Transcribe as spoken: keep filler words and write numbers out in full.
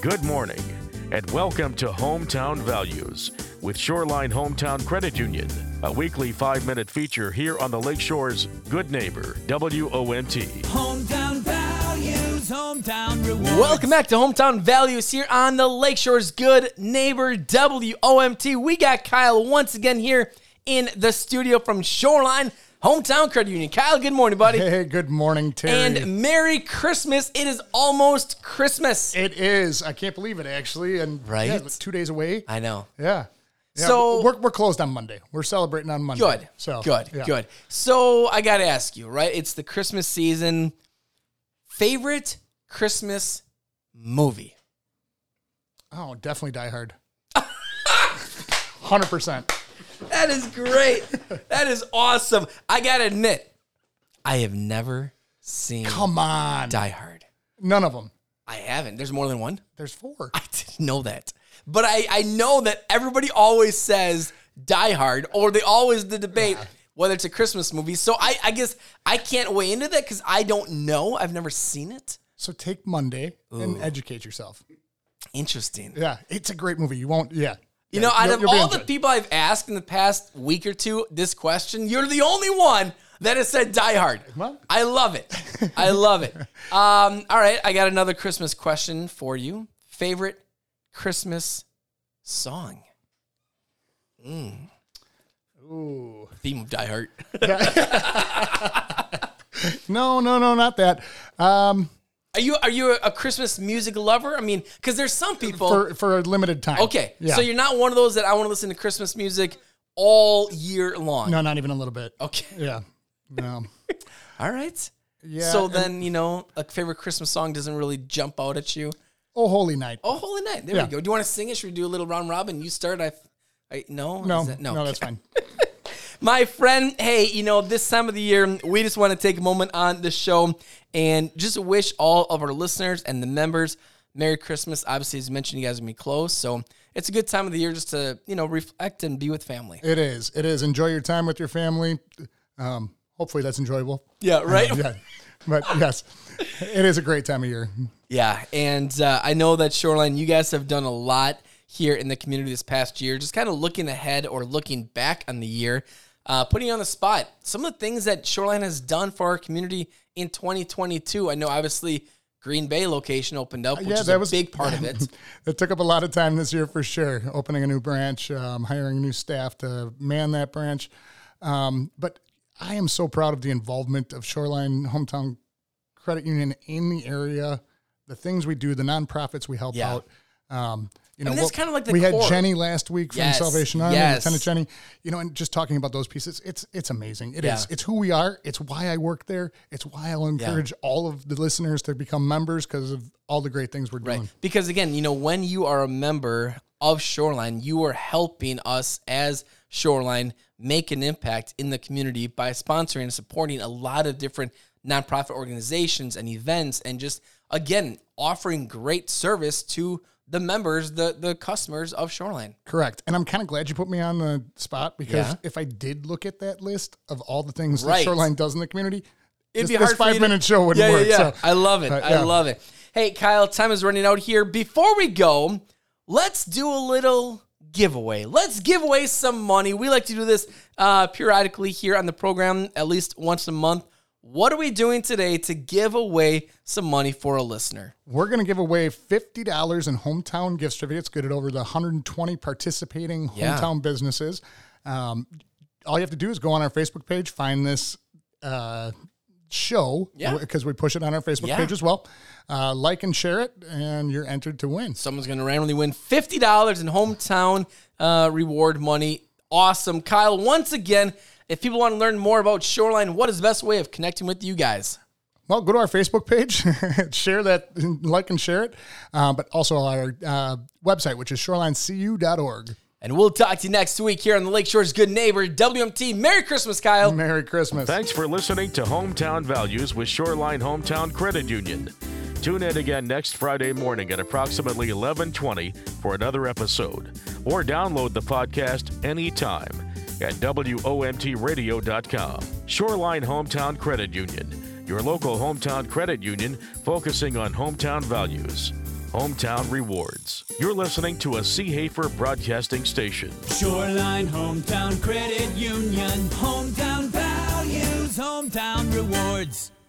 Good morning, and welcome to Hometown Values with Shoreline Hometown Credit Union, a weekly five-minute feature here on the Lakeshore's Good Neighbor, W O M T. Hometown Values, Hometown Rewards. Welcome back to Hometown Values here on the Lakeshore's Good Neighbor, W O M T. We got Kyle once again here in the studio from Shoreline Hometown Credit Union. Kyle, good morning, buddy. Hey, good morning, Terry. And Merry Christmas. It is almost Christmas. It is. I can't believe it, actually. And Right? yeah, two days away. I know. Yeah. Yeah, So- we're, we're closed on Monday. We're celebrating on Monday. Good. So good. yeah. Good. So I got to ask you, right? It's the Christmas season. Favorite Christmas movie? Oh, definitely Die Hard. one hundred percent. That is great. That is awesome. I got to admit, I have never seen Come on. Die Hard. None of them. I haven't. There's more than one? There's four. I didn't know that. But I, I know that everybody always says Die Hard, or they always the debate whether it's a Christmas movie. So I, I guess I can't weigh into that because I don't know. I've never seen it. So take Monday and educate yourself. Interesting. Yeah, it's a great movie. You won't, yeah. You Yeah, know, out you'll- of you'll be all into the it. people I've asked in the past week or two this question, you're the only one that has said Die Hard. Well. I love it. I love it. Um, all right, I got another Christmas question for you. Favorite Christmas song? Mm. Ooh. Theme of Die Hard. No, no, no, not that. Um, Are you are you a Christmas music lover? I mean, because there's some people. for, for a limited time. okay, Yeah. so you're not one of those that I want to listen to Christmas music all year long. No, not even a little bit. Okay. Yeah. No. All right. Yeah. so and- then, you know, a favorite Christmas song doesn't really jump out at you. Oh, Holy Night. Oh, Holy Night. There Yeah. we go. Do you want to sing it? Should we do a little round robin? You start. I, I no, No, Is that- no, that's fine. My friend, hey, you know, this time of the year, we just want to take a moment on the show and just wish all of our listeners and the members Merry Christmas. Obviously, as mentioned, you guys are going to be close. So it's a good time of the year just to, you know, reflect and be with family. It is. It is. Enjoy your time with your family. Um, hopefully that's enjoyable. Yeah, right? Uh, yeah. But yes, it is a great time of year. Yeah, and uh, I know that Shoreline, you guys have done a lot here in the community this past year, just kind of looking ahead or looking back on the year, uh, putting you on the spot. Some of the things that Shoreline has done for our community in twenty twenty-two. I know, obviously, Green Bay location opened up, which yeah, is that a was big part of it. It took up a lot of time this year for sure. Opening a new branch, um, hiring new staff to man that branch. Um, but I am so proud of the involvement of Shoreline Hometown Credit Union in the area, the things we do, the nonprofits we help Yeah. out. Um, you know, mean, that's what- kinda like the we core. had Jenny last week from Yes, Salvation Army, yes. Lieutenant Jenny. You know, and just talking about those pieces, it's it's amazing. It is. Yeah. It's who we are. It's why I work there. It's why I'll encourage all of the listeners to become members because of all the great things we're doing. Right. Because again, you know, when you are a member of Shoreline, you are helping us as Shoreline make an impact in the community by sponsoring and supporting a lot of different nonprofit organizations and events, and just, again, offering great service to the members, the the customers of Shoreline. Correct. And I'm kind of glad you put me on the spot because Yeah. if I did look at that list of all the things Right. that Shoreline does in the community, It'd this, be hard this for you five to- minute show wouldn't yeah, work. Yeah, yeah. So, I love it. but, I yeah. love it. Hey, Kyle, time is running out here. Before we go, let's do a little giveaway. Let's give away some money. We like to do this uh, periodically here on the program, at least once a month. What are we doing today to give away some money for a listener? We're going to give away fifty dollars in hometown gift certificates, good at over the one hundred twenty participating Yeah. hometown businesses. Um, all you have to do is go on our Facebook page, find this uh, show, Yeah. because we push it on our Facebook Yeah. page as well. Uh, like and share it, and you're entered to win. Someone's going to randomly win fifty dollars in hometown uh, reward money. Awesome. Kyle, once again, if people want to learn more about Shoreline, what is the best way of connecting with you guys? Well, go to our Facebook page, share that, like and share it, uh, but also our uh, website, which is shoreline c u dot org. And we'll talk to you next week here on the Lakeshore's Good Neighbor, W M T. Merry Christmas, Kyle. Merry Christmas. Thanks for listening to Hometown Values with Shoreline Hometown Credit Union. Tune in again next Friday morning at approximately eleven twenty for another episode, or download the podcast anytime at W O M T radio dot com. Shoreline Hometown Credit Union, your local hometown credit union focusing on hometown values. Hometown Rewards. You're listening to a C. Hafer broadcasting station. Shoreline Hometown Credit Union. Hometown values, hometown rewards.